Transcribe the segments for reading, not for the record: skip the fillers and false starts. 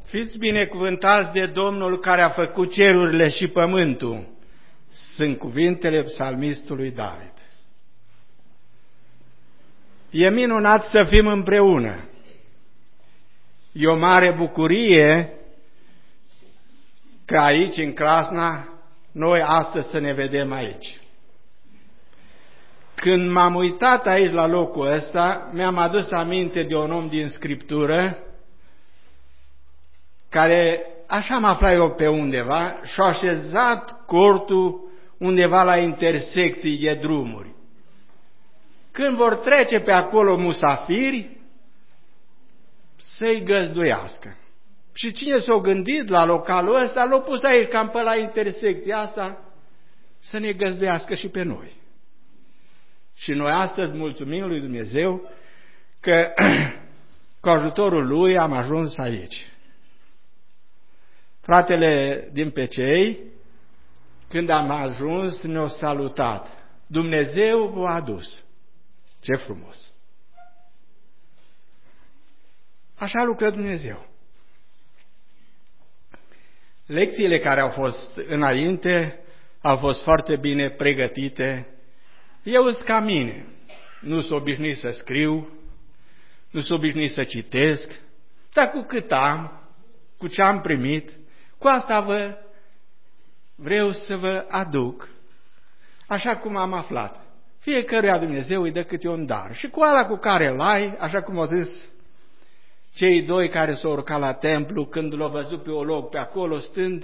Fiți binecuvântați de Domnul care a făcut cerurile și pământul. Sunt cuvintele psalmistului David. E minunat să fim împreună. E o mare bucurie că aici, în Crasna, noi astăzi să ne vedem aici. Când m-am uitat aici la locul ăsta, mi-am adus aminte de un om din Scriptură care, așa mă afla eu pe undeva, și-a așezat cortul undeva la intersecții de drumuri. Când vor trece pe acolo musafiri, să-i găzduiască. Și cine s-a gândit la localul ăsta, l-a pus aici, cam pe la intersecția asta, să ne găzduiască și pe noi. Și noi astăzi mulțumim lui Dumnezeu că cu ajutorul Lui am ajuns aici. Fratele din Pecei, când am ajuns, ne-a salutat. Dumnezeu v-a adus. Ce frumos! Așa lucră Dumnezeu. Lecțiile care au fost înainte au fost foarte bine pregătite. Eu sunt ca mine. Nu sunt obișnuit să scriu, nu sunt obișnuit să citesc, dar cu cât am, cu ce am primit, cu asta vreau să vă aduc, așa cum am aflat. Fiecăruia Dumnezeu îi dă câte un dar. Și cu ala cu care îl ai, așa cum au zis cei doi care s-au urcat la templu, când l-au văzut pe olog pe acolo stând,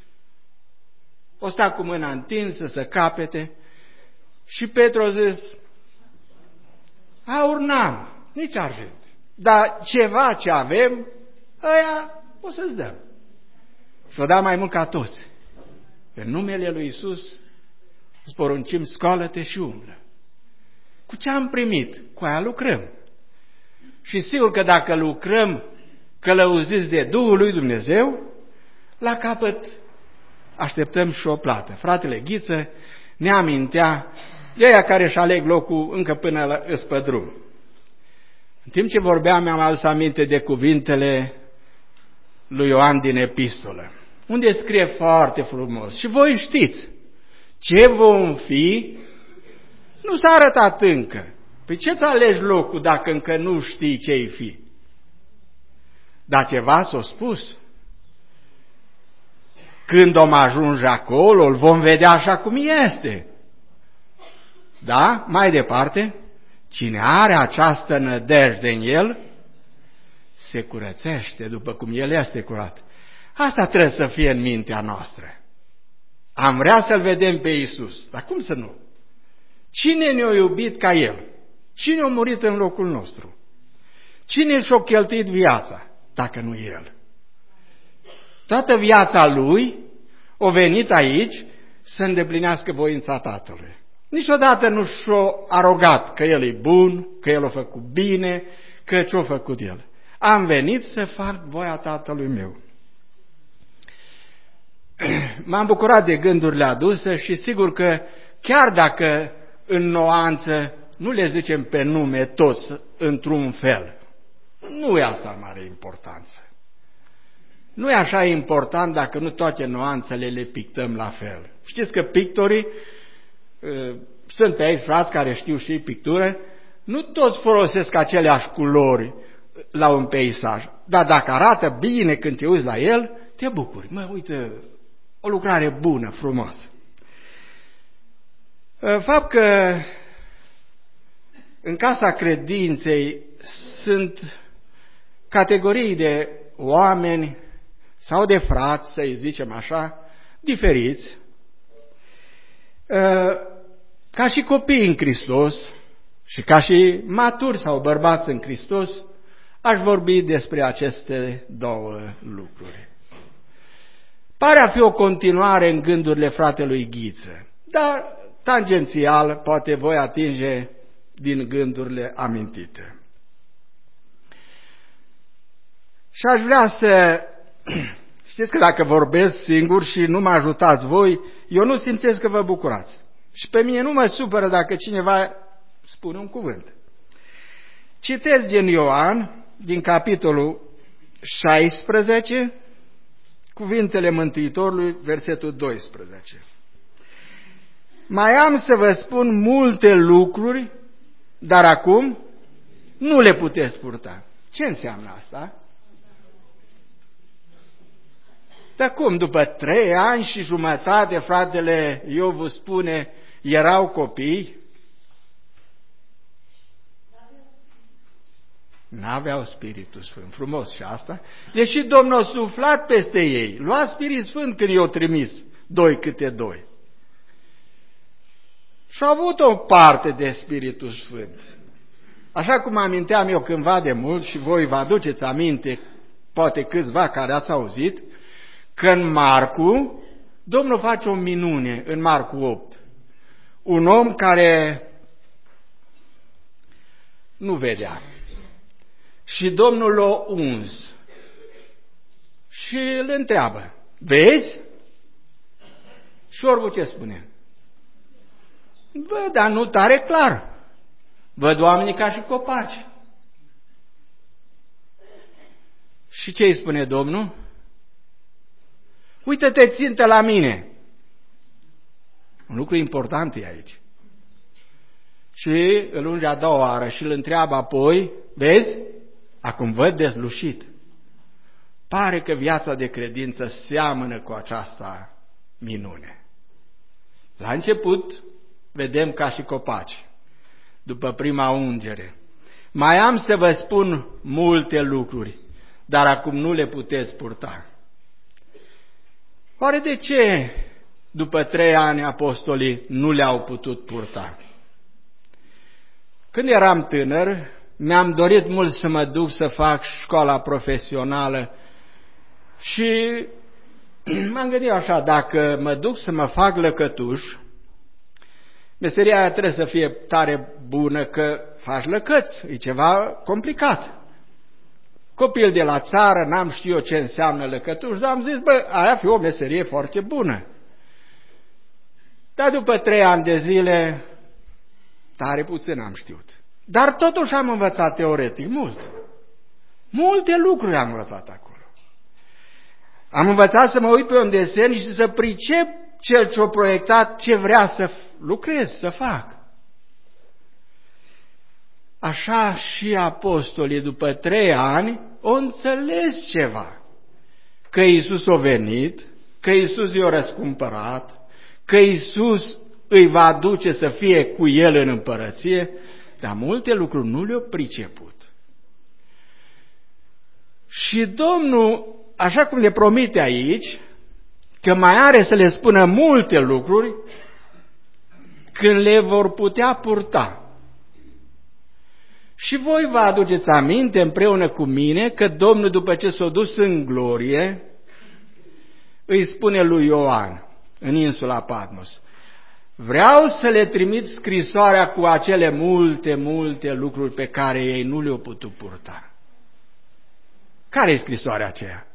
o sta cu mâna întinsă să capete, și Petru a zis, aur n-am, nici argint, dar ceva ce avem, ăia o să-ți dăm. Și-o da mai mult ca toți. În numele lui Iisus îți poruncim, scoală-te și umblă. Cu ce am primit? Cu aia lucrăm. Și sigur că dacă lucrăm călăuziți de Duhul lui Dumnezeu, la capăt așteptăm și o plată. Fratele Ghiță ne amintea de aia care își aleg locul încă până pe drum. În timp ce vorbeam, mi-am adus aminte de cuvintele lui Ioan din epistolă, unde scrie foarte frumos. Și voi știți, ce vom fi, nu s-a arătat încă. Păi ce-ți alegi locul dacă încă nu știi ce-i fi? Dar ceva s-a spus. Când om ajunge acolo, îl vom vedea așa cum este. Da? Mai departe, cine are această nădejde în el, se curățește după cum el este curat. Asta trebuie să fie în mintea noastră. Am vrea să-L vedem pe Iisus, dar cum să nu? Cine ne-a iubit ca El? Cine a murit în locul nostru? Cine și-a cheltuit viața, dacă nu El? Toată viața Lui a venit aici să îndeplinească voința Tatălui. Niciodată nu și-a arogat că El e bun, că El a făcut bine, că ce-a făcut El. Am venit să fac voia Tatălui meu. M-am bucurat de gândurile aduse și sigur că chiar dacă în nuanță nu le zicem pe nume toți într-un fel, nu e asta mare importanță. Nu e așa important dacă nu toate nuanțele le pictăm la fel. Știți că pictorii, sunt pe aici frați care știu și pictură, nu toți folosesc aceleași culori la un peisaj, dar dacă arată bine când te uiți la el, te bucuri. Mă, uite, o lucrare bună, frumoasă. Fapt că în Casa Credinței sunt categorii de oameni sau de frați, să-i zicem așa, diferiți, ca și copii în Hristos și ca și maturi sau bărbați în Hristos, aș vorbi despre aceste două lucruri. Pare a fi o continuare în gândurile fratelui Ghiță, dar tangențial poate voi atinge din gândurile amintite. Și aș vrea să... Știți că dacă vorbesc singur și nu mă ajutați voi, eu nu simțesc că vă bucurați. Și pe mine nu mă supără dacă cineva spune un cuvânt. Citesc din Ioan, din capitolul 16, cuvintele Mântuitorului, versetul 12. Mai am să vă spun multe lucruri, dar acum nu le puteți purta. Ce înseamnă asta? Dar cum, după 3 ani și jumătate, fratele Iovu spune, erau copii? N-aveau Spiritul Sfânt. Frumos și asta. Deși Domnul a suflat peste ei. Lua Spiritul Sfânt când i-a trimis 2 câte 2. Și au avut o parte de Spiritul Sfânt. Așa cum aminteam eu cândva de mult, și voi vă aduceți aminte, poate câțiva care ați auzit, că în Marcu, Domnul face o minune în Marcu 8. Un om care nu vedea. Și Domnul l-a uns. Și îl întreabă, vezi? Și orbul ce spune? Bă, dar nu tare clar. Văd oamenii ca și copaci. Și ce îi spune Domnul? Uită-te țintă la mine. Un lucru important e aici. Și îl unge a doua oară și îl întreabă apoi, vezi? Acum văd dezlușit. Pare că viața de credință seamănă cu această minune. La început vedem ca și copaci, după prima ungere. Mai am să vă spun multe lucruri, dar acum nu le puteți purta. Oare de ce după 3 ani apostolii nu le-au putut purta? Când eram tânăr, mi-am dorit mult să mă duc să fac școala profesională și m-am gândit așa, dacă mă duc să mă fac lăcătuș, meseria aia trebuie să fie tare bună că faci lăcăți, e ceva complicat. Copil de la țară, n-am știut eu ce înseamnă lăcătuș, dar am zis, bă, aia fi o meserie foarte bună. Dar după 3 ani de zile, tare puțin am știut. Dar totuși am învățat teoretic mult. Multe lucruri am învățat acolo. Am învățat să mă uit pe un desen și să pricep cel ce-a proiectat ce vrea să lucrez, să fac. Așa și apostolii după 3 ani au înțeles ceva. Că Iisus a venit, că Iisus i-a răscumpărat, că Iisus îi va aduce să fie cu el în împărăție, dar multe lucruri nu le-au priceput. Și Domnul, așa cum le promite aici, că mai are să le spună multe lucruri când le vor putea purta. Și voi vă aduceți aminte împreună cu mine că Domnul, după ce s-a dus în glorie, îi spune lui Ioan în insula Patmos, vreau să le trimit scrisoarea cu acele multe lucruri pe care ei nu le-au putut purta. Care e scrisoarea aceea?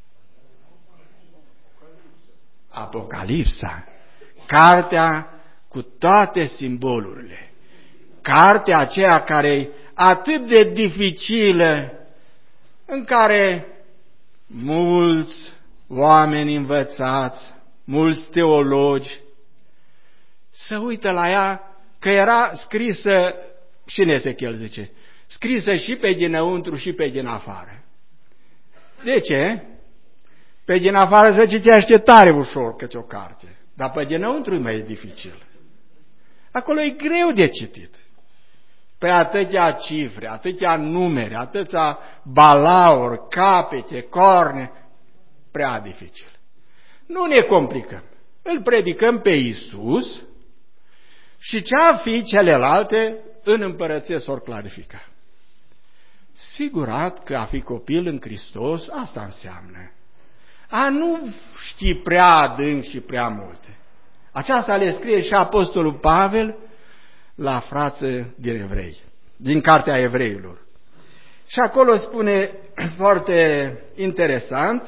Apocalipsa. Cartea cu toate simbolurile. Cartea aceea care e atât de dificilă, în care mulți oameni învățați, mulți teologi, se uită la ea că era scrisă, și în Ezechiel zice, scrisă și pe dinăuntru și pe din afară. De ce? Pe din afară se citește tare ușor căci o carte, dar pe dinăuntru e mai dificil. Acolo e greu de citit. Pe atâtea cifre, atâtea numere, atâția balauri, capete, corne, prea dificil. Nu ne complicăm. Îl predicăm pe Iisus și ce-ar fi celelalte în împărăție s-or clarifica. Sigurat că a fi copil în Hristos, asta înseamnă. A nu ști prea adânc și prea multe. Aceasta le scrie și Apostolul Pavel la frață din Evrei, din Cartea Evreilor. Și acolo spune foarte interesant,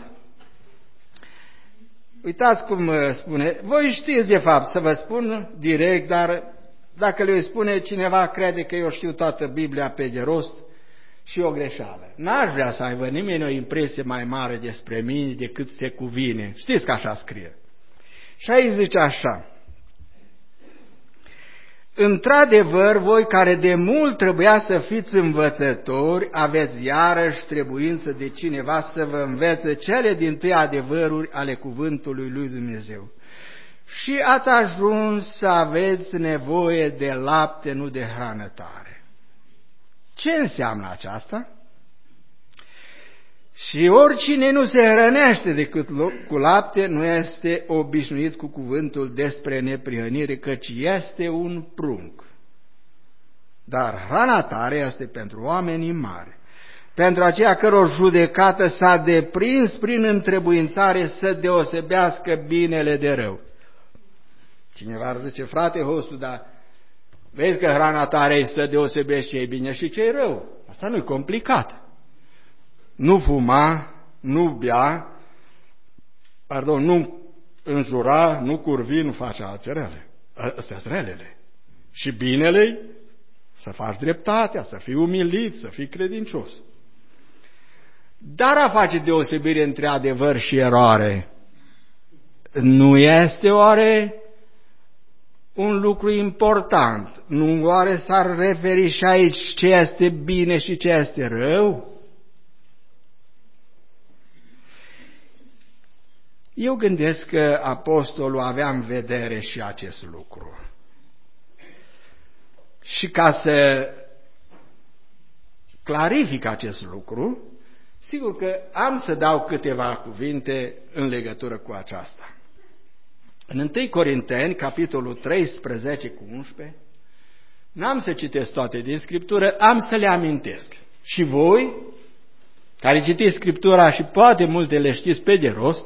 uitați cum spune, voi știți de fapt, să vă spun direct, dar dacă le spune cineva crede că eu știu toată Biblia pe de rost și o greșeală. N-aș vrea să aibă nimeni o impresie mai mare despre mine decât se cuvine. Știți că așa scrie. Și aici zice așa: într-adevăr, voi care de mult trebuia să fiți învățători, aveți iarăși trebuință de cineva să vă învețe cele dintâi adevăruri ale cuvântului lui Dumnezeu. Și ați ajuns să aveți nevoie de lapte, nu de hrană tare. Ce înseamnă aceasta? Și oricine nu se hrănește decât cu lapte nu este obișnuit cu cuvântul despre neprihănire, căci este un prunc. Dar hrana tare este pentru oamenii mari, pentru aceia căror judecată s-a deprins prin întrebuințare să deosebească binele de rău. Cineva ar zice: frate Hostu, dar vezi că hrana tare e să deosebești ce e bine și ce e rău. Asta nu e complicat. Nu fuma, nu bea, nu înjura, nu curvi, nu face alte rele. Astea sunt relele. Și binele să faci dreptatea, să fii umilit, să fii credincios. Dar a face deosebire între adevăr și eroare nu este oare un lucru important? Nu oare s-ar referi și aici ce este bine și ce este rău? Eu gândesc că apostolul avea în vedere și acest lucru. Și ca să clarific acest lucru, sigur că am să dau câteva cuvinte în legătură cu aceasta. În 1 Corinteni, capitolul 13 cu 11, n-am să citesc toate din Scriptură, am să le amintesc. Și voi, care citiți Scriptura și poate multe le știți pe de rost,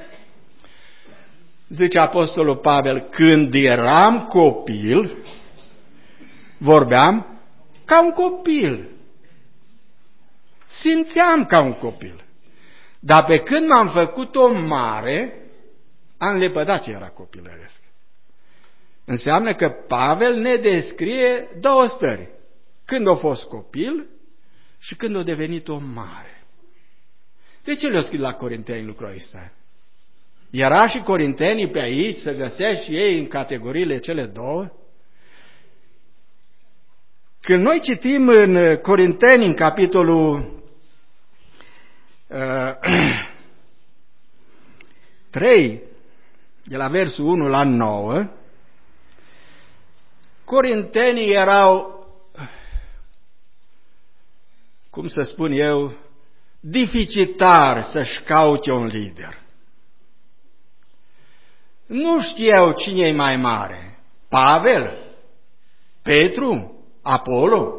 zice apostolul Pavel: când eram copil, vorbeam ca un copil, simțeam ca un copil. Dar pe când m-am făcut om mare, am lepădat ce era copilăresc. Înseamnă că Pavel ne descrie două stări: când a fost copil și când a devenit om mare. De ce le-a scris la Corinteni lucrul ăsta? Era și corintenii pe aici să găsești și ei în categoriile cele două? Când noi citim în Corinteni, în capitolul 3, de la versul 1 la 9, corintenii erau, cum să spun eu, deficitari să-și caute un lider. Nu știau cine e mai mare, Pavel, Petru, Apolo.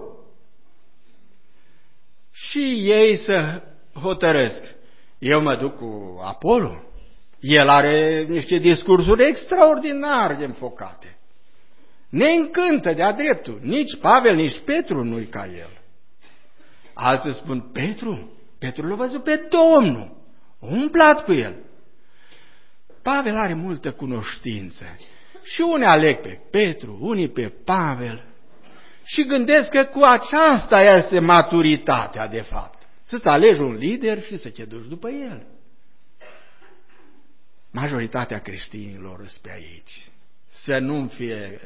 Și ei să hotărăsc: eu mă duc cu Apolo. El are niște discursuri extraordinar de înfocate. Ne încântă de-a dreptul. Nici Pavel, nici Petru nu-i ca el. Alții spun: Petru l-a văzut pe Domnul, a umblat cu el. Pavel are multă cunoștință. Și unii aleg pe Petru, unii pe Pavel. Și gândesc că cu aceasta este maturitatea, de fapt. Să-ți alegi un lider și să te duci după el. Majoritatea creștinilor sunt pe aici. Să nu fie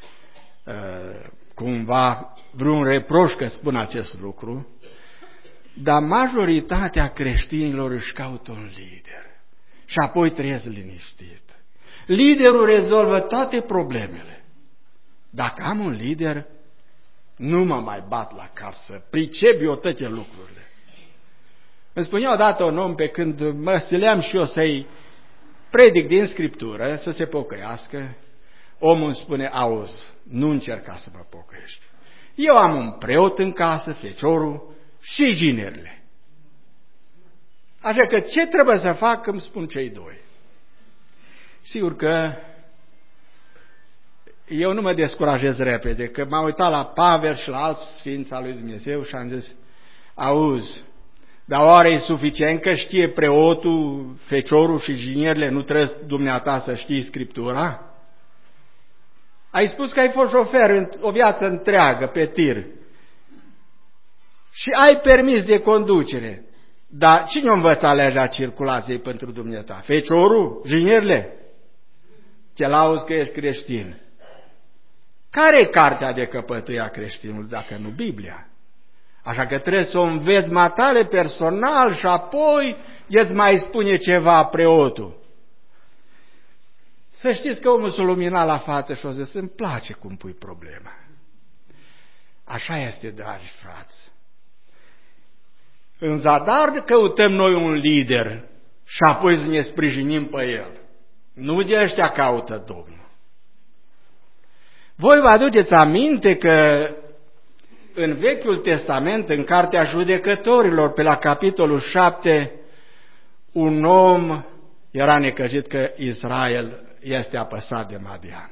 cumva vreun reproș că spun acest lucru, dar majoritatea creștinilor își caută un lider. Și apoi trăiesc liniștit. Liderul rezolvă toate problemele. Dacă am un lider, nu mă mai bat la cap să pricep eu toate lucrurile. Îmi spunea odată un om, pe când mă sileam și eu să-i predic din Scriptură, să se pocăiască, omul îmi spune: auzi, nu încerca să vă pocăiești. Eu am un preot în casă, feciorul și ginerile. Așa că ce trebuie să fac, îmi spun cei doi. Sigur că eu nu mă descurajez repede, că m-am uitat la Pavel și la alți sfinți al lui Dumnezeu și am zis: auzi, dar oare e suficient că știe preotul, feciorul și ginerile, nu trebuie dumneata să știi Scriptura? Ai spus că ai fost șofer o viață întreagă pe tir și ai permis de conducere. Dar cine a învățat legea circulației pentru dumneata? Feciorul? Jinierle? Te lauzi că ești creștin. Care e cartea de căpătâi a creștinului dacă nu Biblia? Așa că trebuie să o înveți matale personal și apoi îți mai spune ceva preotul. Să știți că omul s-a luminat la față și o zis, îmi place cum pui problema. Așa este, dragi frați. În zadar căutăm noi un lider și apoi să ne sprijinim pe el. Nu de ăștia caută Domnul. Voi vă aduceți aminte că în Vechiul Testament, în Cartea Judecătorilor, pe la capitolul 7, un om era necăjit că Israel este apăsat de Madian.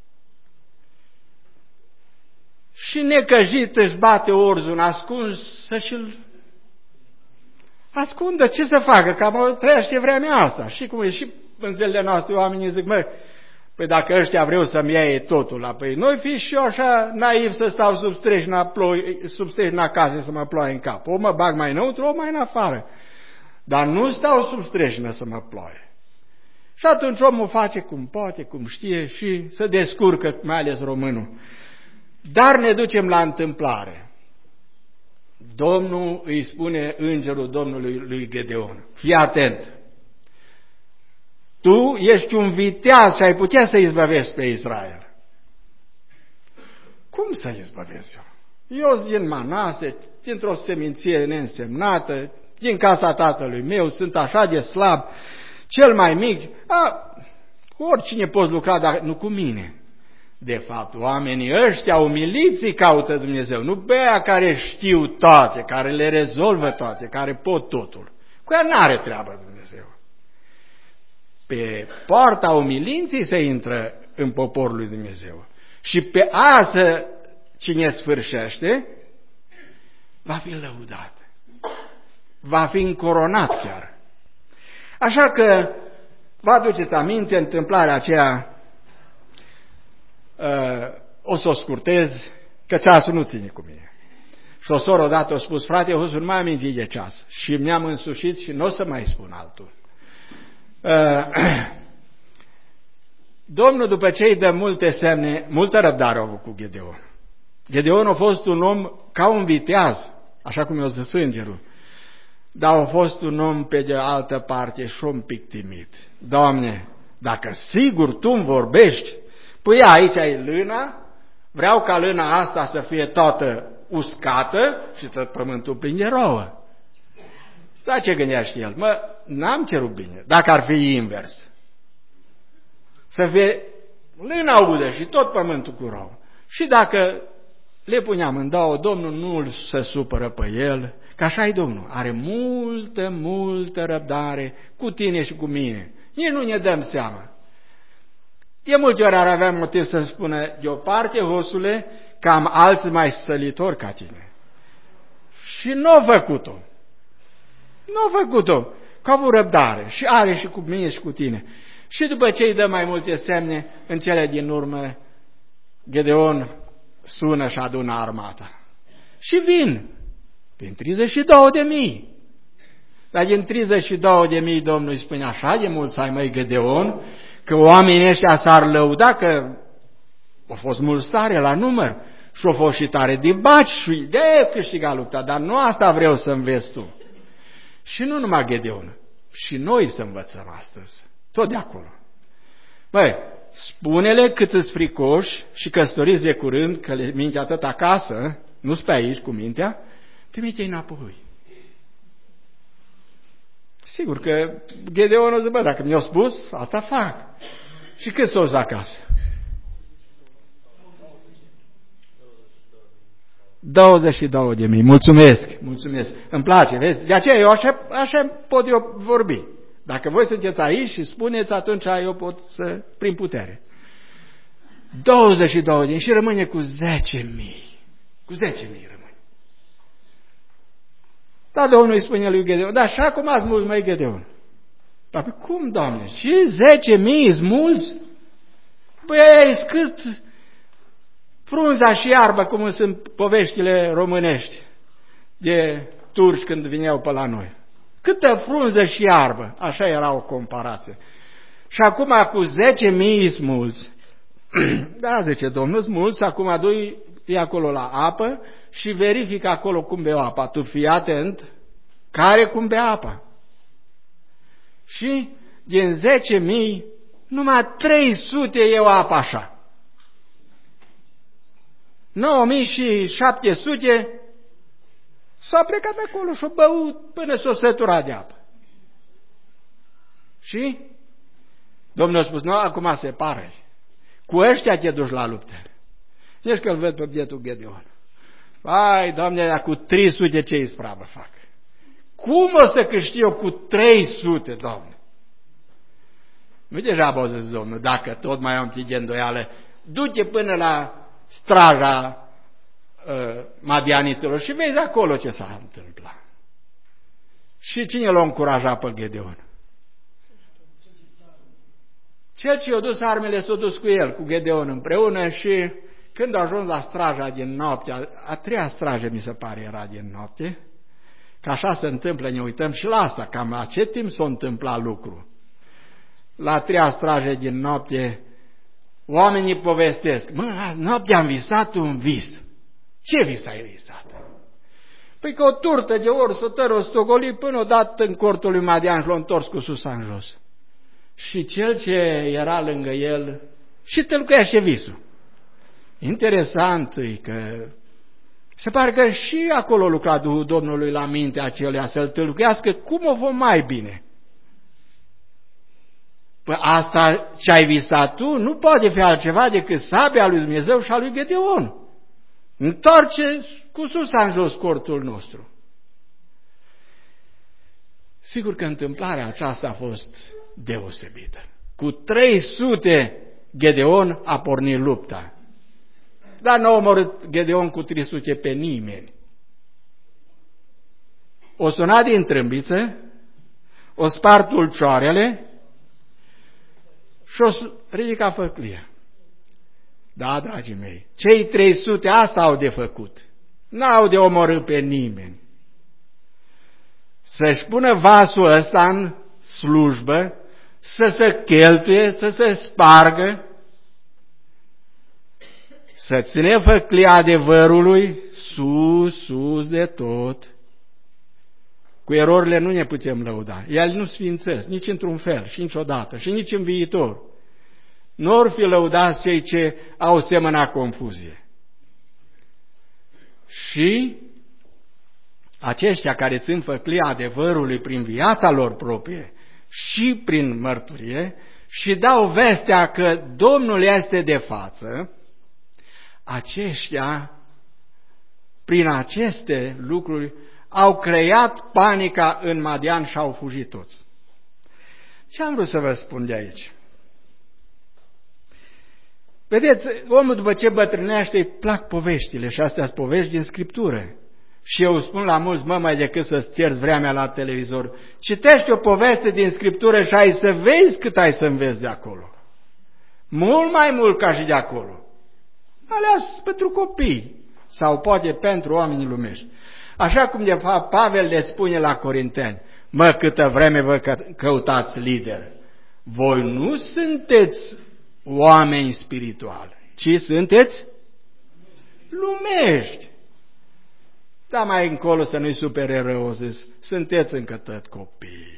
Și necăjit își bate orzul ascuns să-și-l ascundă. Ce să facă? Cam trăiește vremea asta. Și cum e și în zilele noastre oamenii zic, măi, păi dacă ăștia vreau să-mi iaie totul la păi, noi fi și eu așa naiv să stau sub strejna casei să mă ploaie în cap. O mă bag mai înăuntru, o mai în afară. Dar nu stau sub strejnă să mă ploaie. Și atunci omul face cum poate, cum știe și se descurcă, mai ales românul. Dar ne ducem la întâmplare. Domnul îi spune îngerul Domnului lui Gedeon, fii atent, tu ești un viteaz și ai putea să izbăvești pe Israel. Cum să izbăvesc eu? Eu sunt din Manase, dintr-o seminție neînsemnată, din casa tatălui meu, sunt așa de slab, cel mai mic, cu oricine poți lucra, dar nu cu mine. De fapt, oamenii ăștia umiliții caută Dumnezeu, nu pe aia care știu toate, care le rezolvă toate, care pot totul. Cu ea n-are treabă Dumnezeu. Pe poarta umilinței se intră în poporul lui Dumnezeu. Și pe asta cine sfârșește, va fi lăudat. Va fi încoronat chiar. Așa că vă aduceți aminte întâmplarea aceea, o să o scurtez, că ceasul nu ține cu mine. Și o soră odată a spus, frate, eu nu mai aminti de ceas. Și mi-am însușit și nu o să mai spun altul. Domnul, după ce îi dă multe semne, multă răbdare a avut cu Gedeon. Gedeon a fost un om ca un viteaz, așa cum i-a zis îngerul, dar a fost un om pe de altă parte și un pic timid. Doamne, dacă sigur Tu îmi vorbești, păi aici ai lâna, vreau ca lâna asta să fie toată uscată și tot pământul plin de rouă. Dar ce gândește el? N-am cerut bine, dacă ar fi invers. Să fie lâna udă și tot pământul cu rouă. Și dacă le puneam în două, Domnul nu se supără pe el, că așa e Domnul, are multă răbdare cu tine și cu mine. Nici nu ne dăm seama. De multe ori ar avea motiv să spună, deoparte, hosule, că am alții mai sălitori ca tine. Și n-a făcut-o. Nu a făcut-o, că a avut răbdare și are și cu mine și cu tine. Și după ce îi dă mai multe semne, în cele din urmă, Gedeon sună și adună armata. Și vin 32.000. Dar din 32.000 Domnul îi spune, așa de mulți ai, măi, Gedeon, că oamenii ăștia s-ar lăuda că au fost mulți tare la număr și au fost și tare de baci și de câștiga lupta, dar nu asta vreau să înveți tu. Și nu numai Gedeon, și noi să învățăm astăzi, tot de acolo. Băi, spune-le cât îți fricoși și căsătoriți de curând, că le minte atât acasă, nu-s pe aici cu mintea, trimite-i înapoi. Sigur că Gedeon o zice, bă, dacă mi-a spus, asta fac. Și cât s-o zi acasă? 22.000. Mulțumesc. Îmi place, vezi? De aceea eu așa pot eu vorbi. Dacă voi sunteți aici și spuneți, atunci eu pot să, prin putere. 22.000 și rămâne cu 10.000. Cu 10.000 rămâne. Dar Domnul îi spune lui Gedeon, dar așa cum ați mulți, mai Gedeon? Dar cum, Doamne? Și 10.000 sunt mulți? Păi ai scât frunza și iarba, cum sunt poveștile românești. de turci când vineau pe la noi. Câtă frunză și iarbă, așa era o comparație. Și acum cu 10.000 smulți, da, zice Domnul, smulți, acum du-i acolo la apă și verifică acolo cum bea apa. Tu fii atent, care cum bea apa. Și din 10.000, numai 300 iau apă așa. 9.700 s-au plecat acolo și-au băut până s-o sătura de apă. Și Domnul a spus, nu, acum separă. Cu ăștia te duci la luptă. Ești că îl văd pe bietul Gedeon. Vai, Doamne, dar cu 300 ce ispravă fac? Cum o să câștig eu cu 300, Doamne? Nu degeaba o zis Domnul, dacă tot mai am tige îndoială, du-te până la straja madianiților și vezi acolo ce s-a întâmplat. Și cine l-a încurajat pe Gedeon? Cel ce i-a dus armele s-a dus cu el, cu Gedeon împreună și când a ajuns la straja din noapte, a treia strajă mi se pare era din noapte, că așa se întâmplă, ne uităm și la asta, cam la ce timp s-a întâmplat lucru. La a treia strajă din noapte, oamenii povestesc, azi noapte am visat un vis. Ce vis ai visat? Păi că o turtă de ori s-o tără, o stogoli până o dat în cortul lui Madian și l-a întors cu sus în jos. Și cel ce era lângă el și tălcuia și visul. Interesant e că se pare că și acolo lucra Duhul Domnului la mintea acelea să-l tălcuiască cum o vom mai bine. Păi asta ce ai visat tu nu poate fi altceva decât sabia lui Dumnezeu și a lui Gedeon. Întoarce cu sus în jos cortul nostru. Sigur că întâmplarea aceasta a fost deosebită. Cu 300 Gedeon a pornit lupta. Dar n-a omorât Gedeon cu 300 pe nimeni. O sunat din trâmbiță, o spart ulcioarele și o ridicat făclia. Da, dragii mei, cei 300 asta au de făcut. N-au de omorât pe nimeni. Să-și pună vasul ăsta în slujbă, să se cheltuie, să se spargă, să ține făclia adevărului sus de tot. Cu erorile nu ne putem lăuda. Ele nu sfințesc, nici într-un fel și niciodată și nici în viitor. Nu or fi lăudați cei ce au semăna confuzie. Și aceștia care țin făclia adevărului prin viața lor proprie și prin mărturie și dau vestea că Domnul este de față, aceștia, prin aceste lucruri, au creat panica în Madian și au fugit toți. Ce am vrut să vă spun de aici? Vedeți, omul după ce bătrânește îi plac poveștile și astea sunt povești din Scriptură. Și eu spun la mulți, mai decât să-ți pierzi vremea la televizor, citește o poveste din Scriptură și ai să vezi cât ai să înveți de acolo. Mult mai mult ca și de acolo. Ales pentru copii sau poate pentru oamenii lumești. Așa cum de fapt Pavel le spune la Corinteni, câtă vreme vă căutați lider. Voi nu sunteți oameni spirituali, ci sunteți lumești. Dar mai încolo să nu-i supere rău, zis, sunteți încă tot copii.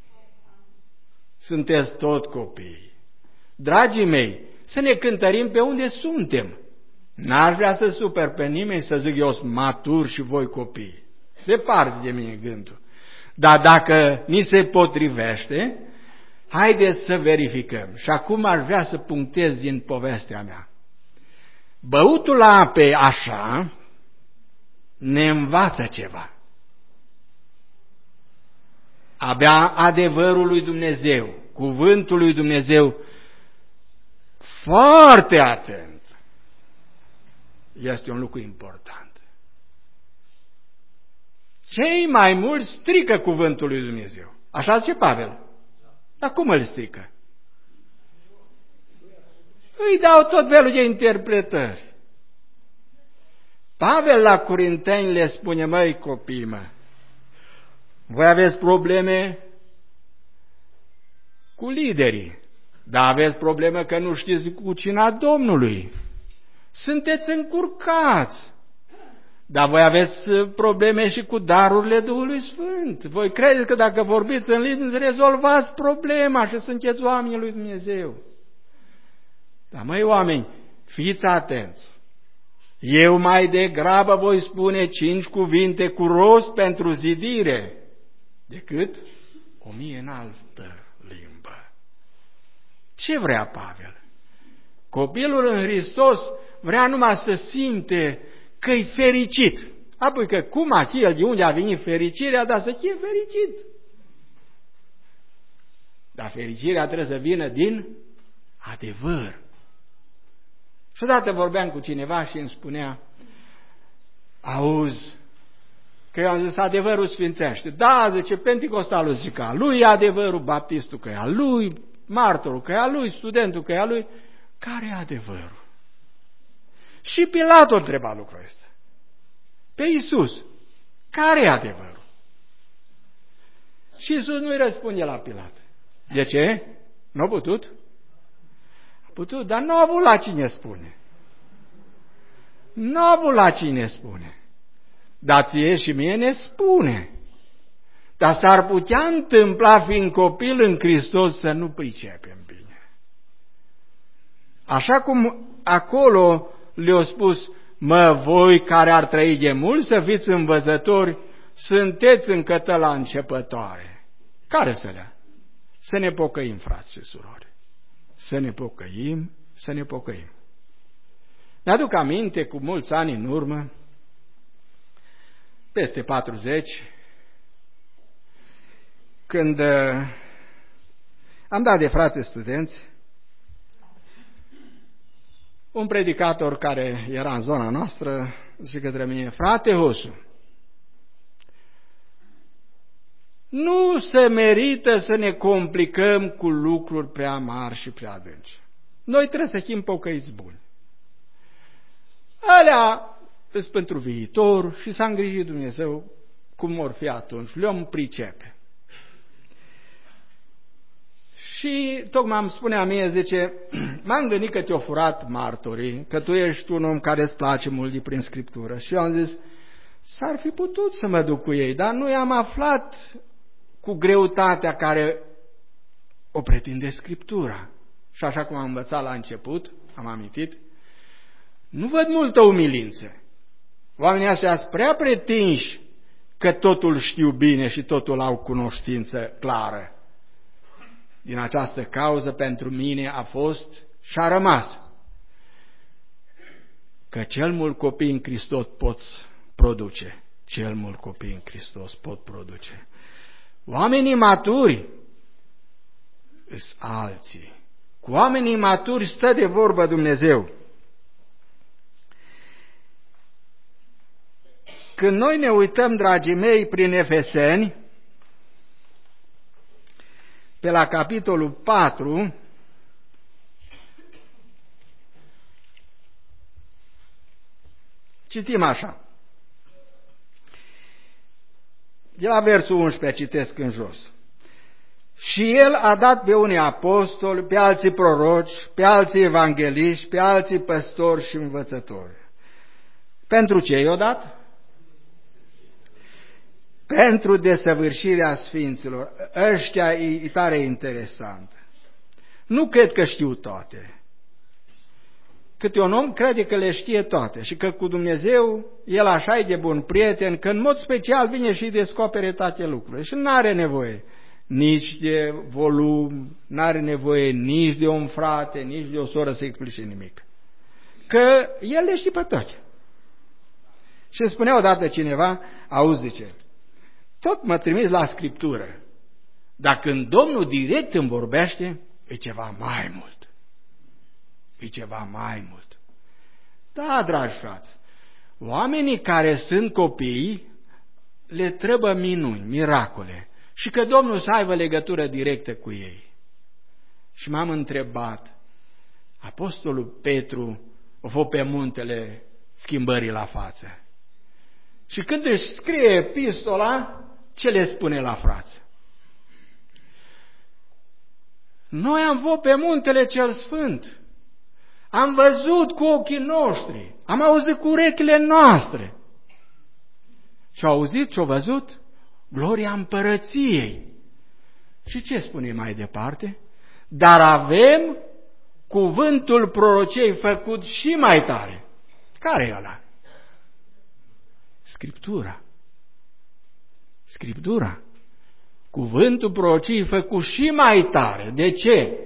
Sunteți tot copii. Dragii mei, să ne cântărim pe unde suntem. N-aș vrea să super pe nimeni să zic eu sunt matur și voi copii. Departe de mine gândul. Dar dacă ni se potrivește, haideți să verificăm. Și acum aș vrea să punctez din povestea mea. Băutul apei așa ne învață ceva. Abia adevărul lui Dumnezeu, cuvântul lui Dumnezeu, foarte atent, este un lucru important. Cei mai mulți strică cuvântul lui Dumnezeu. Așa zice Pavel. Dar cum îl strică? Îi dau tot felul de interpretări. Pavel la Corinteni le spune, măi copii, voi aveți probleme cu liderii, dar aveți probleme că nu știți cu cina Domnului. Sunteți încurcați, dar voi aveți probleme și cu darurile Duhului Sfânt. Voi credeți că dacă vorbiți în limbi, rezolvați problema și sunteți oamenii lui Dumnezeu. Dar măi oameni, fiți atenți. Eu mai degrabă voi spune 5 cuvinte cu rost pentru zidire decât 1000 în altă limbă. Ce vrea Pavel? Copilul în Hristos vrea numai să simte că-i fericit. Apoi că cum el, de unde a venit fericirea, dar să fie fericit. Dar fericirea trebuie să vină din adevăr. Și odată vorbeam cu cineva și îmi spunea, auzi, că eu am zis, adevărul sfințește. Da, zice, Pentecostalul zice că a lui e adevărul, Baptistul că e a lui, martorul că e a lui, studentul că e a lui. Care e adevărul? Și Pilat o întreba lucrul ăsta. Pe Iisus, care e adevărul? Și Iisus nu-i răspunde la Pilat. De ce? Nu a putut? A putut, dar nu a avut la cine spune. Nu a avut la cine spune. Dar ție și mie ne spune. Dar s-ar putea întâmpla, fiind copil în Hristos, să nu pricepem bine. Așa cum acolo le-a spus, voi care ar trăi de mult să fiți învățători, sunteți încă la începătoare. Care să le? Să ne pocăim, frați și surori. Să ne pocăim, să ne pocăim. Mi-aduc aminte, cu mulți ani în urmă, peste 40, când am dat de frate studenți, un predicator care era în zona noastră zice către mine, frate Hosu, nu se merită să ne complicăm cu lucruri prea mari și prea adânci. Noi trebuie să fim pocăiți buni. Alea sunt pentru viitor și s-a îngrijit Dumnezeu cum or fi atunci. Le-om pricepe. Și tocmai îmi spunea mie, zice, m-am gândit că te-au furat martorii, că tu ești un om care îți place mult de prin Scriptură. Și eu am zis, s-ar fi putut să mă duc cu ei, dar nu i-am aflat cu greutatea care o pretinde Scriptura. Și așa cum am învățat la început, am amintit, nu văd multă umilință. Oamenii ăștia sunt prea pretinși că totul știu bine și totul au cunoștință clară. Din această cauză pentru mine a fost și a rămas că cel mult copii în Hristos pot produce. Cel mult copii în Hristos pot produce. Oamenii maturi sunt alții. Cu oamenii maturi stă de vorbă Dumnezeu. Când noi ne uităm, dragii mei, prin Efeseni, pe la capitolul 4, citim așa. De la versul 11 citesc în jos. Și El a dat pe unii apostoli, pe alții proroci, pe alții evangeliști, pe alții păstori și învățători. Pentru ce i-a dat? Pentru desăvârșirea sfinților. Ăștia e tare interesant. Nu cred că știu toate. Câte un om crede că le știe toate și că cu Dumnezeu el așa e de bun prieten, că în mod special vine și descopere toate lucrurile și nu are nevoie nici de volum, nu are nevoie nici de un frate, nici de o soră să explice nimic. Că el le știe pe toate. Și spunea odată cineva, auzi, zice, tot mă trimis la Scriptură, dar când Domnul direct îmi vorbește, e ceva mai mult. E ceva mai mult. Da, dragi frați, oamenii care sunt copii le trebuie minuni, miracole și că Domnul să aibă legătură directă cu ei. Și m-am întrebat, Apostolul Petru a fost pe muntele schimbării la față. Și când își scrie epistola, ce le spune la frați? Noi am fost pe muntele cel sfânt, am văzut cu ochii noștri, am auzit cu urechile noastre. Și-au auzit și-au văzut gloria împărăției. Și ce spune mai departe? Dar avem cuvântul prorociei făcut și mai tare. Care e ăla? Scriptura. Scriptura. Cuvântul prorociei făcut și mai tare. De ce?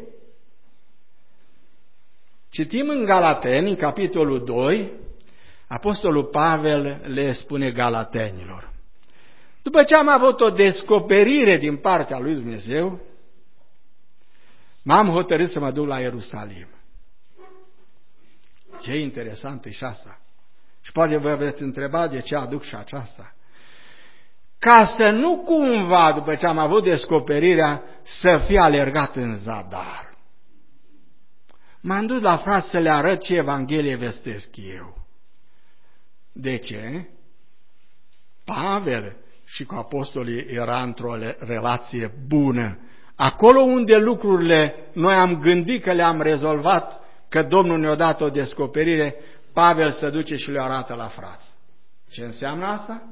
Citim în Galateni, în capitolul 2, Apostolul Pavel le spune galatenilor: după ce am avut o descoperire din partea lui Dumnezeu, m-am hotărât să mă duc la Ierusalim. Ce interesant e și asta. Și poate vă veți întreba de ce aduc și aceasta. Ca să nu cumva, după ce am avut descoperirea, să fie alergat în zadar. M-am dus la frați să le arăt ce Evanghelie vestesc eu. De ce? Pavel și cu apostolii era într-o relație bună. Acolo unde lucrurile noi am gândit că le-am rezolvat, că Domnul ne-a dat o descoperire, Pavel se duce și le arată la frați. Ce înseamnă asta?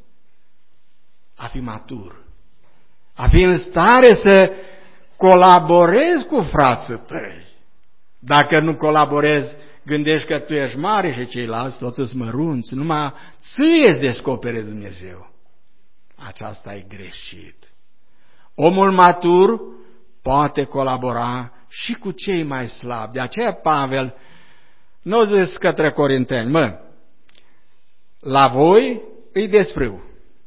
A fi matur. A fi în stare să colaborezi cu frații tăi. Dacă nu colaborezi, gândești că tu ești mare și ceilalți toți sunt mărunți, numai ție îți descopere Dumnezeu. Aceasta e greșit. Omul matur poate colabora și cu cei mai slabi. De aceea Pavel nu zis către corinteni: la voi îi desfrâu.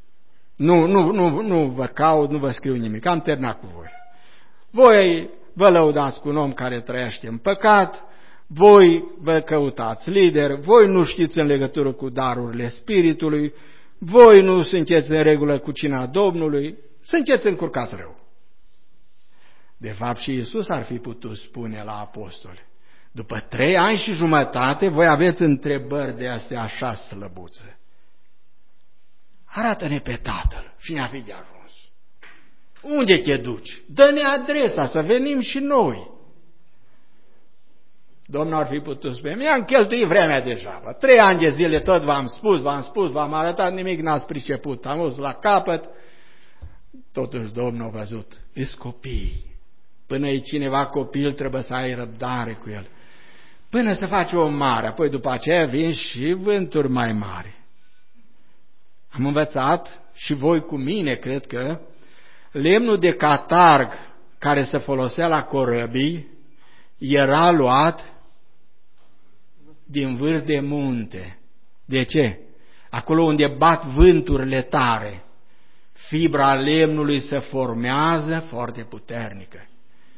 Nu vă caut, nu vă scriu nimic, am terminat cu voi. Voi vă lăudați cu un om care trăiește în păcat, voi vă căutați lideri, voi nu știți în legătură cu darurile Spiritului, voi nu sunteți în regulă cu cina Domnului, sunteți încurcați rău. De fapt și Iisus ar fi putut spune la apostoli: după 3 ani și jumătate voi aveți întrebări de astea așa slăbuțe. Arată-ne pe Tatăl și ne-a fi de ajuns. Unde te duci? Dă-ne adresa să venim și noi. Domnul ar fi putut spune: mi-am cheltuit vremea deja. 3 ani de zile tot v-am spus, v-am arătat, nimic n-ați priceput. Am dus la capăt. Totuși Domnul a văzut: îs copii. Până e cineva copil trebuie să ai răbdare cu el. Până să faci o mare, apoi după aceea vin și vânturi mai mari. Am învățat și voi cu mine, cred că, lemnul de catarg care se folosea la corăbii era luat din vârf de munte. De ce? Acolo unde bat vânturile tare, fibra lemnului se formează foarte puternică.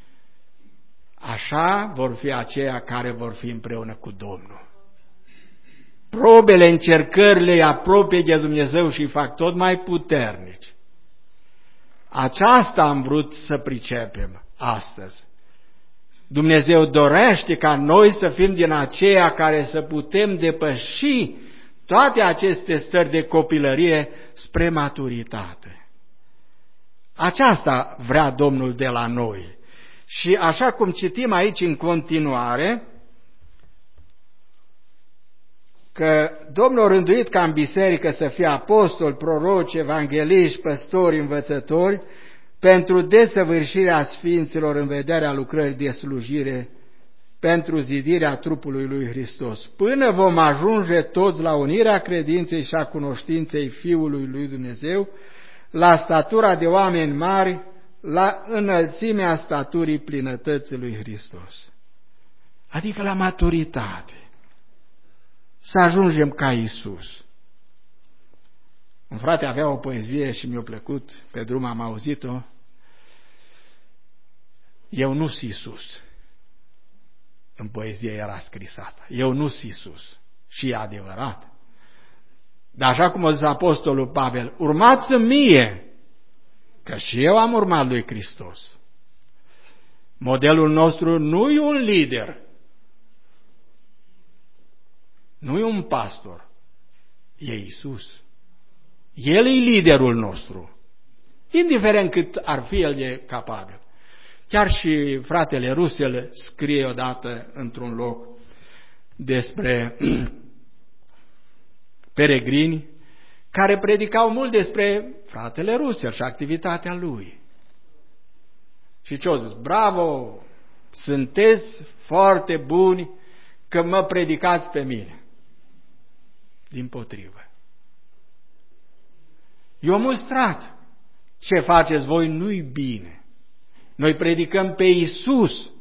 Așa vor fi aceia care vor fi împreună cu Domnul. Probele, încercările îi apropie de Dumnezeu și îi fac tot mai puternici. Aceasta am vrut să pricepem astăzi. Dumnezeu dorește ca noi să fim din aceia care să putem depăși toate aceste stări de copilărie spre maturitate. Aceasta vrea Domnul de la noi. Și așa cum citim aici în continuare, că Domnul a rânduit ca în biserică să fie apostoli, proroci, evangeliști, păstori, învățători, pentru desăvârșirea sfinților în vederea lucrării de slujire, pentru zidirea trupului lui Hristos, până vom ajunge toți la unirea credinței și a cunoștinței Fiului lui Dumnezeu, la statura de oameni mari, la înălțimea staturii plinătății lui Hristos. Adică la maturitate. Să ajungem ca Iisus. Un frate avea o poezie și mi-a plăcut, pe drum am auzit-o: eu nu sunt Iisus. În poezie era scris asta: eu nu sunt Iisus. Și e adevărat. Dar așa cum a zis apostolul Pavel: urmați-mi mie, că și eu am urmat lui Hristos. Modelul nostru nu e un lider. Nu e un pastor, e Iisus. El e liderul nostru, indiferent cât ar fi el de capabil. Chiar și fratele Rusel scrie odată într-un loc despre peregrini care predicau mult despre fratele Rusel și activitatea lui. Și ce-o zis? Bravo! Sunteți foarte buni că mă predicați pe mine. Dimpotrivă. Eu am mustrat. Ce faceți voi nu-i bine. Noi predicăm pe Iisus.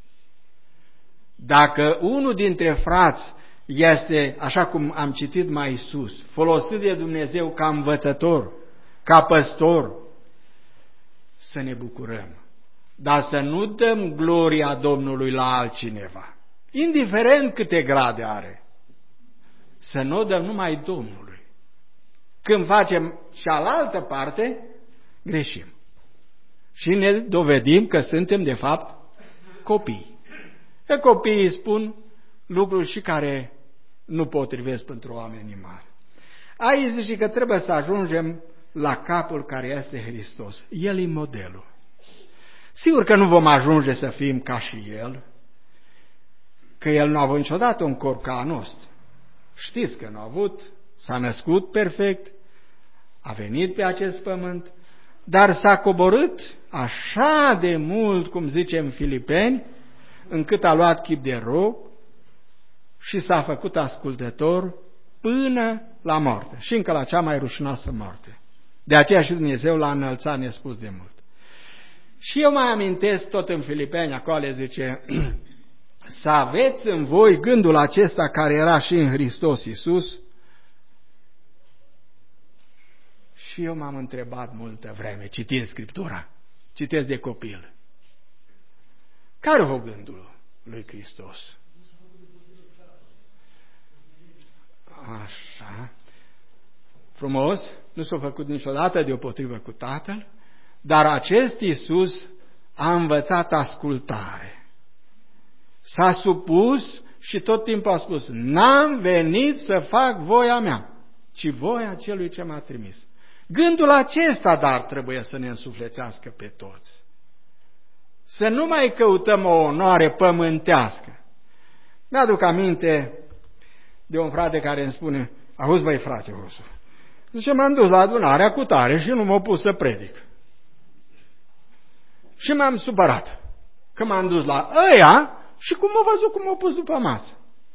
Dacă unul dintre frați este, așa cum am citit mai sus, folosit de Dumnezeu ca învățător, ca păstor, să ne bucurăm. Dar să nu dăm gloria Domnului la altcineva, indiferent câte grade are. Să nu o dăm numai Domnului. Când facem cealaltă parte, greșim. Și ne dovedim că suntem, de fapt, copii. Că copiii spun lucruri și care nu potrivesc pentru oamenii mari. Aici zice că trebuie să ajungem la capul care este Hristos. El e modelul. Sigur că nu vom ajunge să fim ca și El, că El nu a avut niciodată un corp ca a nostru. Știți că nu a avut, s-a născut perfect, a venit pe acest pământ, dar s-a coborât așa de mult, cum zice în Filipeni, încât a luat chip de rob și s-a făcut ascultător până la moarte și încă la cea mai rușinoasă moarte. De aceea și Dumnezeu l-a înălțat nespus de mult. Și eu mai amintesc, tot în Filipeni, acolo zice, să aveți în voi gândul acesta care era și în Hristos Iisus. Și eu m-am întrebat multă vreme, citind Scriptura, citesc de copil. Care a gândul lui Hristos? Așa. Frumos, nu s-a făcut niciodată deopotrivă cu Tatăl, dar acest Iisus a învățat ascultare. S-a supus și tot timpul a spus, n-am venit să fac voia mea, ci voia celui ce m-a trimis. Gândul acesta, dar, trebuie să ne însuflețească pe toți. Să nu mai căutăm o onoare pământească. Mi-aduc aminte de un frate care îmi spune, auzi băi frate Rusu, zice, m-am dus la adunarea cu tare și nu m-au pus să predic. Și m-am supărat că m-am dus la ăia și cum m-au văzut cum m-au pus după masă.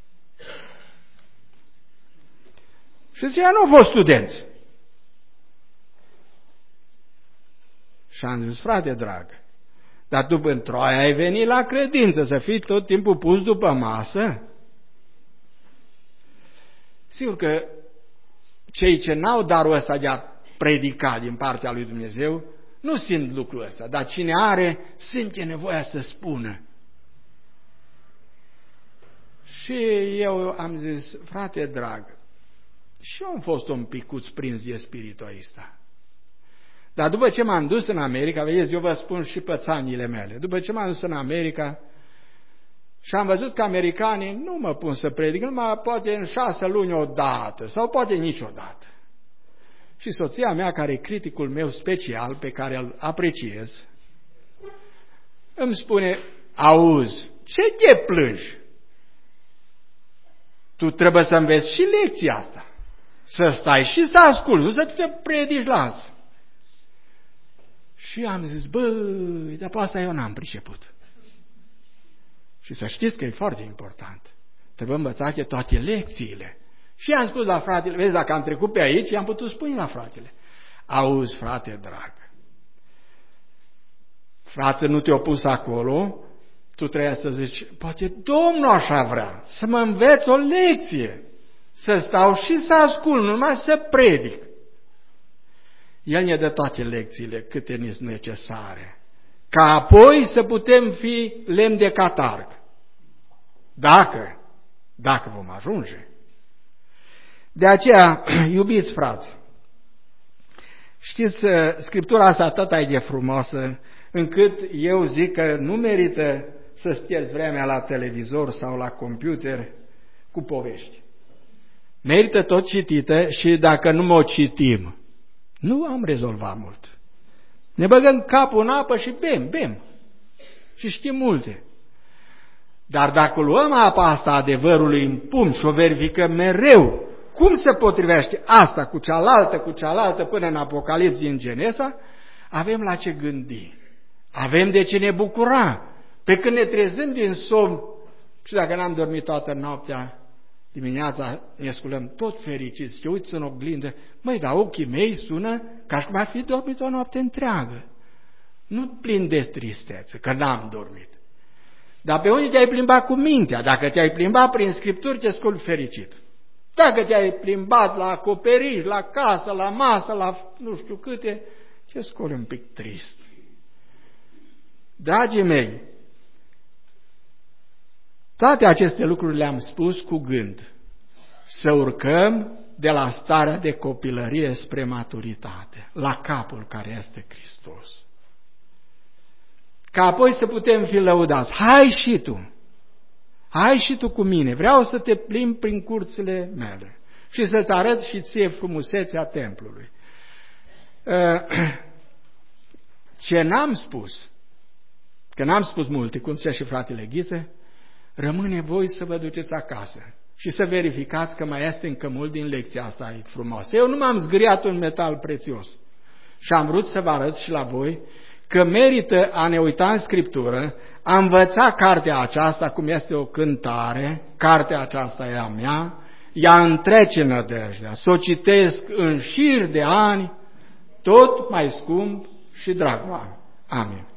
Și zice, nu au fost studenți. Și am zis, frate drag, dar tu în Troia ai venit la credință, să fii tot timpul pus după masă? Sigur că cei ce n-au darul ăsta de a predica din partea lui Dumnezeu, nu simt lucrul ăsta, dar cine are, simte nevoia să spună. Și eu am zis, frate drag, și eu am fost un picuț prins de spiritul ăsta. Dar după ce m-am dus în America, vedeți, eu vă spun și pățanile mele, după ce m-am dus în America și am văzut că americanii nu mă pun să predic, numai poate în 6 luni odată sau poate niciodată. Și soția mea, care e criticul meu special, pe care îl apreciez, îmi spune, auzi, ce te plângi? Tu trebuie să înveți și lecția asta. Să stai și să asculți, nu să te predici la alții. Și am zis, băi, dar pe asta eu n-am priceput. Și să știți că e foarte important. Trebuie învățate toate lecțiile. Și am spus la fratele, vezi, dacă am trecut pe aici, i-am putut spune la fratele. Auzi, frate drag, frate, nu te-o pus acolo, tu trebuie să zici, poate Domnul așa vrea, să mă înveți o lecție, să stau și să ascult, nu numai să predic. El ne dă toate lecțiile câte ni sunt necesare, ca apoi să putem fi lemn de catarg. Dacă vom ajunge. De aceea, iubiți frați, știți, Scriptura asta atât e de frumoasă, încât eu zic că nu merită să-ți pierzi vremea la televizor sau la computer cu povești. Merită tot citită și dacă nu mă citim, nu am rezolvat mult. Ne băgăm capul în apă și bem. Și știm multe. Dar dacă luăm apa asta adevărului în pumn și o verificăm mereu, cum se potrivește asta cu cealaltă până în Apocalipsă, în Genesa, avem la ce gândi. Avem de ce ne bucura. Pe când ne trezim din somn și dacă n-am dormit toată noaptea, dimineața ne sculăm tot fericiți, te uiți în oglindă, măi, dar ochii mei sună ca și cum ar fi dormit o noapte întreagă. Nu plin de tristețe, că n-am dormit. Dar pe unde te-ai plimbat cu mintea? Dacă te-ai plimbat prin Scripturi, te scoli fericit. Dacă te-ai plimbat la acoperiș, la casă, la masă, la nu știu câte, te scoli un pic trist. Dragii mei, toate aceste lucruri le-am spus cu gând. Să urcăm de la starea de copilărie spre maturitate, la capul care este Hristos. Ca apoi să putem fi lăudați. Hai și tu cu mine, vreau să te plimbi prin curțile mele și să-ți arăt și ție frumusețea templului. Ce n-am spus, că n-am spus multe, cum zicea și fratele Ghiță, rămâne voi să vă duceți acasă și să verificați că mai este încă mult din lecția asta frumoasă. Eu nu m-am zgâriat un metal prețios și am vrut să vă arăt și la voi că merită a ne uita în Scriptură, a învăța cartea aceasta cum este o cântare, cartea aceasta e a mea, ea întrece nădejdea, să o citesc în șir de ani, tot mai scump și drag. Amin.